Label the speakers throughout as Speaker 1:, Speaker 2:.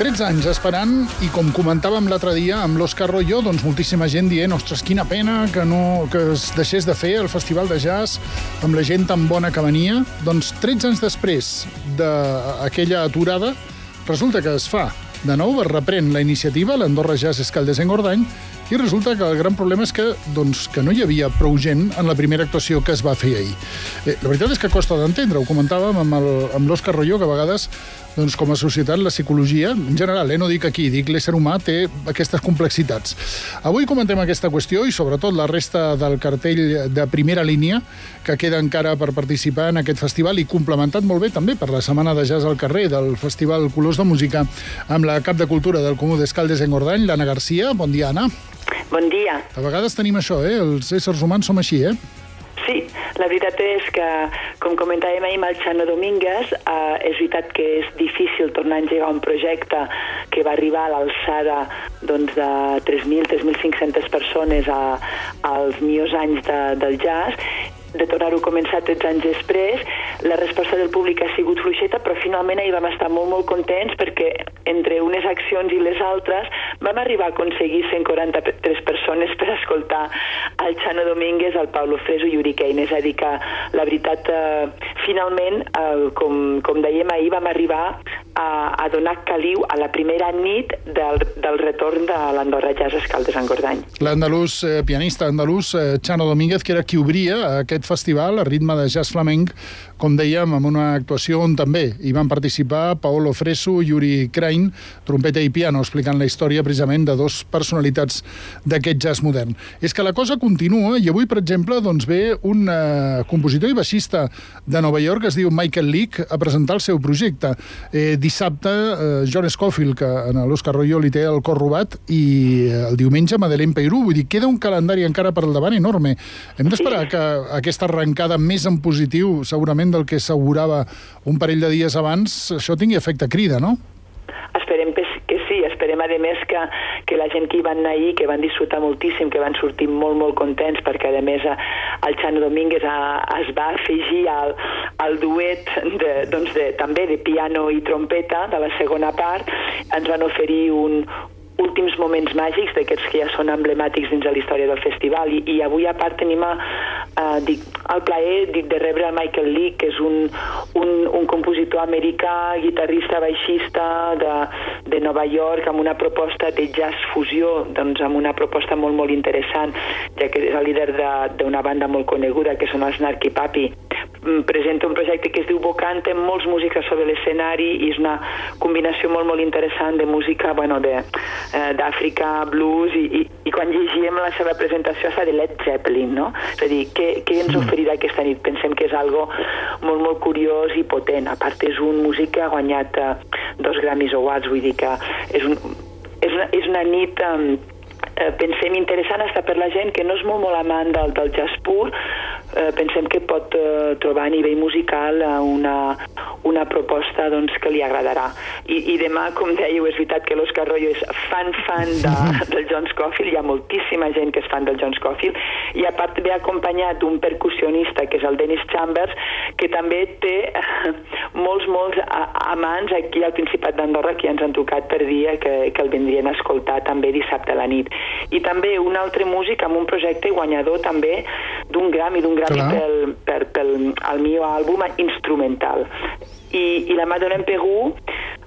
Speaker 1: 13 anys esperant i, com comentàvem l'altre dia amb l'Òscar Royo, doncs moltíssima gent dient ostres, quina pena que es deixés de fer el Festival de Jazz amb la gent tan bona que venia. Doncs 13 anys després d'aquella aturada, resulta que es fa de nou, es reprèn la iniciativa, l'Andorra Jazz Escaldes-Engordany, i resulta que el gran problema és que no hi havia prou gent en la primera actuació que es va fer ahir. La veritat és que costa d'entendre, ho comentàvem amb l'Òscar Royo, que a vegades, com a societat, la psicologia, en general, no dic aquí, dic l'ésser humà, té aquestes complexitats. Avui comentem aquesta qüestió i, sobretot, la resta del cartell de primera línia que queda encara per participar en aquest festival i complementat molt bé també per la Setmana de Jazz al Carrer del Festival Colors de Música amb la cap de Cultura del Comú d'Escaldes-Engordany, l'Anna Garcia. Bon dia, Anna.
Speaker 2: Bon dia.
Speaker 1: A vegades tenim això, els éssers humans som així,
Speaker 2: Sí, la veritat és que, com comentàvem ahir amb el Chano Domínguez, és veritat que és difícil tornar a engegar un projecte que va arribar a l'alçada de 3.500 persones als millors anys del jazz, de tornar-ho a començar 13 anys després. La resposta del públic ha sigut fluixeta, però finalment ahir vam estar molt, molt contents perquè entre unes accions i les altres vam arribar a aconseguir 143 persones per escoltar el Chano Domínguez, el Paulo Fresu i Yuri Kane. És a dir que la veritat, finalment, com dèiem ahir, vam arribar a donar caliu a la primera nit del retorn de l'Andorra Jazz Escaldes-Engordany.
Speaker 1: L'andalús, pianista andalús, Chano Domínguez, que era qui obria aquest festival a ritme de jazz flamenc, com dèiem, amb una actuació on també hi van participar Paolo Fresu i Yuri Crane, trompeta i piano, explicant la història precisament de dos personalitats d'aquest jazz modern. És que la cosa continua i avui, per exemple, ve un compositor i baixista de Nova York que es diu Michael Leake a presentar el seu projecte. Dissabte, John Scofield, que en l'Òscar Royo li té el cor robat, i el diumenge Madeleine Peyrou. Vull dir, queda un calendari encara per al davant enorme. Hem d'esperar que aquesta arrencada més en positiu, segurament del que assegurava un parell de dies abans, això tingui efecte crida, no?
Speaker 2: Esperem que sí, esperem a més que la gent que hi van anar ahir, que van disfrutar moltíssim, que van sortir molt, molt contents, perquè a més el Chano Domínguez es va afegir al duet també de piano i trompeta de la segona part. Ens van oferir últims moments màgics d'aquests que ja són emblemàtics dins de la història del festival i avui a part tenim el plaer de rebre el Michael Leake, que és un compositor americà, guitarrista, baixista de Nova York, amb una proposta de jazz fusió, amb una proposta molt, molt interessant, ja que és el líder d'una banda molt coneguda, que són els Snarky Puppy. Presenta un projecte que es diu Bocante, amb molts músics sobre l'escenari, i és una combinació molt, molt interessant de música, d'Àfrica, blues, i quan llegíem la seva presentació està de Led Zeppelin, no? És a dir, què ens oferirà aquesta nit? Pensem que és algo molt, molt curiós i potent. A part, és un músic que ha guanyat 2 Grammys Awards, vull dir que és una nit... pensem interessant està per la gent que no és molt, molt amant del jazz pur. Pensem que pot trobar a nivell musical una proposta que li agradarà. I demà, com dèieu, és veritat que l'Òscar Royo és fan del John Scofield, hi ha moltíssima gent que és fan del John Scofield, i a part ve acompanyat d'un percussionista que és el Dennis Chambers, que també té molts amants aquí al Principat d'Andorra que ens han trucat per dir que el vindrien a escoltar també dissabte a la nit. I també un altre músic amb un projecte guanyador també d'un Grammy pel millor àlbum instrumental. I la Madeleine Peyrou,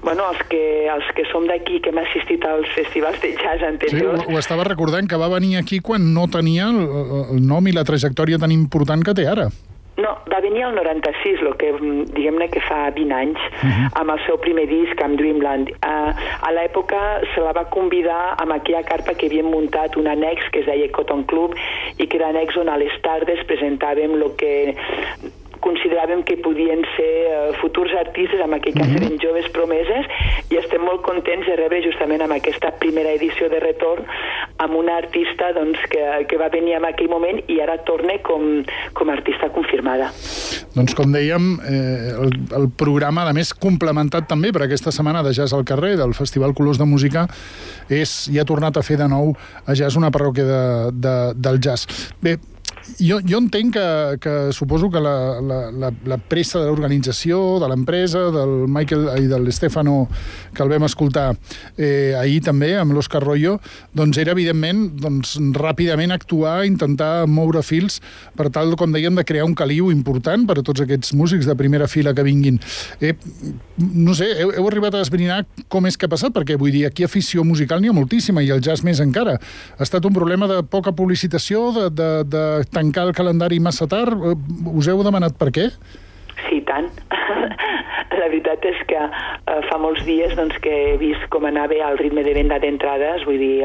Speaker 2: els que som d'aquí, que hem assistit als festivals de jazz anteriors...
Speaker 1: Sí, ho estava recordant, que va venir aquí quan no tenia el nom i la trajectòria tan important que té ara.
Speaker 2: No, va venir al 96, el que diguem-ne que fa 20 anys, amb el seu primer disc, amb Dreamland. A l'època se la va convidar amb aquella carpa que havien muntat un annex que es deia Cotton Club, i que era annex on a les tardes presentàvem el que consideràvem que podien ser futurs artistes, amb aquell cas eren joves promeses, i estem molt contents de rebre justament amb aquesta primera edició de retorn amb una artista que va venir en aquell moment i ara torna com a artista confirmada.
Speaker 1: Doncs com dèiem, el programa, a més, complementat també per aquesta setmana de Jazz al Carrer del Festival Colors de Música, ja ha tornat a fer de nou a Jazz una parròquia del jazz. Bé, Jo entenc que suposo que la pressa de l'organització, de l'empresa, del Michael i de l'Stefano, que el vam escoltar ahir també, amb l'Òscar Royo, doncs era, evidentment, ràpidament actuar, intentar moure fils per tal, com dèiem, de crear un caliu important per a tots aquests músics de primera fila que vinguin. No sé, heu arribat a esbrinar com és que ha passat? Perquè, vull dir, aquí afició musical n'hi ha moltíssima, i el jazz més encara. Ha estat un problema de poca publicitació, de tancar el calendari massa tard? Us heu demanat per què?
Speaker 2: Sí, tant. La veritat és que fa molts dies que he vist com anava el ritme de venda d'entrades, vull dir,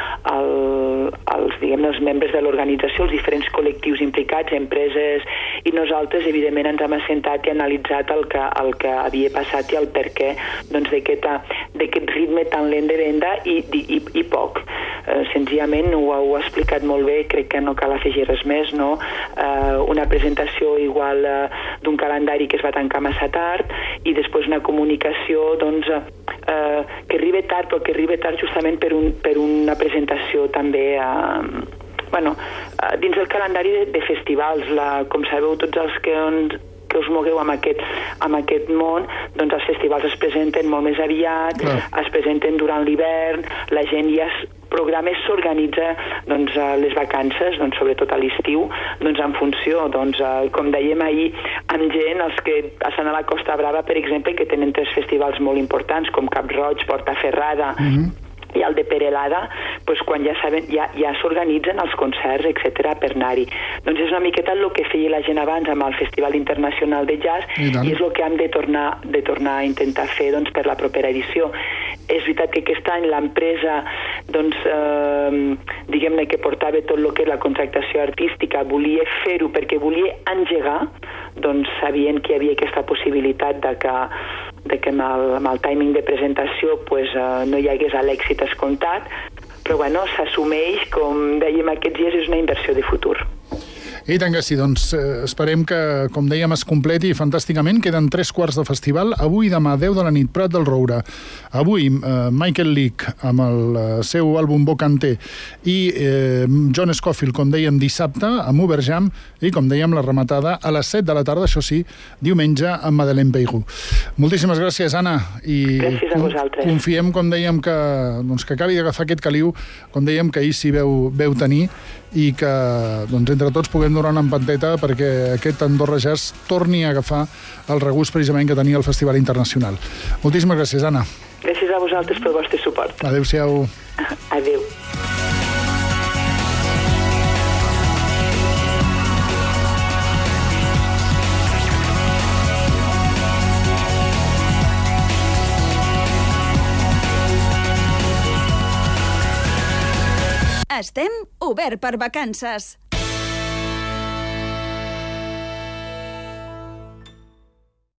Speaker 2: els membres de l'organització, els diferents col·lectius implicats, empreses, i nosaltres, evidentment, ens hem assentat i analitzat el que havia passat i el perquè d'aquest ritme tan lent de venda i poc. Senzillament ho heu explicat molt bé, crec que no cal afegir res més, no? Una presentació igual d'un calendari que es va tancar massa tard, i després una comunicació que arriba tard, però que arriba tard justament per una presentació també dins del calendari de festivals. Com sabeu, tots els que us mogueu amb aquest món, doncs els festivals es presenten molt més aviat, es presenten durant l'hivern, la gent ja s'organitza les vacances, sobretot a l'estiu, en funció, com dèiem ahir, amb gent, els que estan a la Costa Brava, per exemple, que tenen 3 festivals molt importants, com Cap Roig, Portaferrada, i el de Perelada, quan ja saben, ja s'organitzen els concerts, etc., per anar-hi. Doncs és una miqueta el que feia la gent abans amb el Festival Internacional de Jazz, i és el que hem de tornar a intentar fer per la propera edició. És veritat que aquest any l'empresa, diguem-ne, que portava tot el que és la contractació artística, volia fer-ho perquè volia engegar, sabien que hi havia aquesta possibilitat de que amb el timing de presentació no hi hagués l'èxit escomptat, però s'assumeix, com dèiem aquests dies, és una inversió de futur.
Speaker 1: I tant que sí, esperem que, com dèiem, es completi fantàsticament. Queden 3 quarts de festival, avui, demà, 10 de la nit, Prat del Roure. Avui, Michael Leak, amb el seu àlbum Bocante, i John Scofield, com dèiem, dissabte, amb Uberjam, i, com dèiem, la rematada a les 7 de la tarda, això sí, diumenge, amb Madeleine Peyrou. Moltíssimes gràcies, Anna.
Speaker 2: Gràcies a vosaltres.
Speaker 1: Confiem, com dèiem, que acabi d'agafar aquest caliu, com dèiem, que ahir sí veu tenir, i que entre tots puguem donar una empanteta perquè aquest Andorra Jazz torni a agafar el regust precisament que tenia el Festival Internacional. Moltíssimes gràcies, Anna.
Speaker 2: Gràcies a vosaltres pel vostre suport.
Speaker 1: Adéu-siau.
Speaker 2: Adéu.
Speaker 3: Estem obert per vacances.